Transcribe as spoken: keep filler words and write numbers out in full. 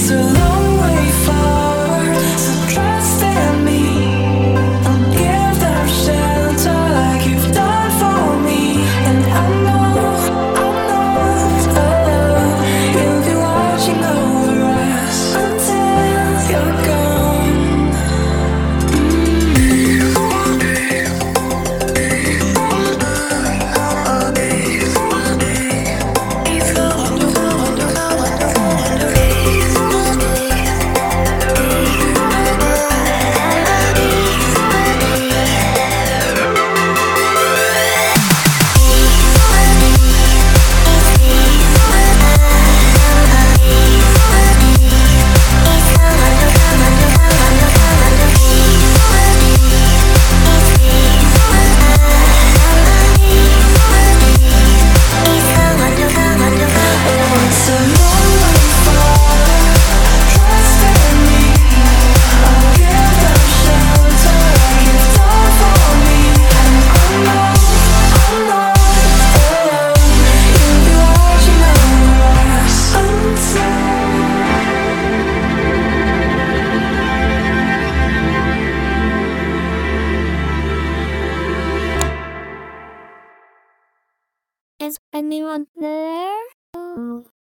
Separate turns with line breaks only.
It's a long way forward, so trust in me. I'll give them shelter like you've done for me. And I know, I know, oh, you'll be watching over us until you're gone. It's a long way forward, trust in me. I'll give them shelter like you've done for me. And I know, I know, oh, you'll be watching over us until
Is anyone there?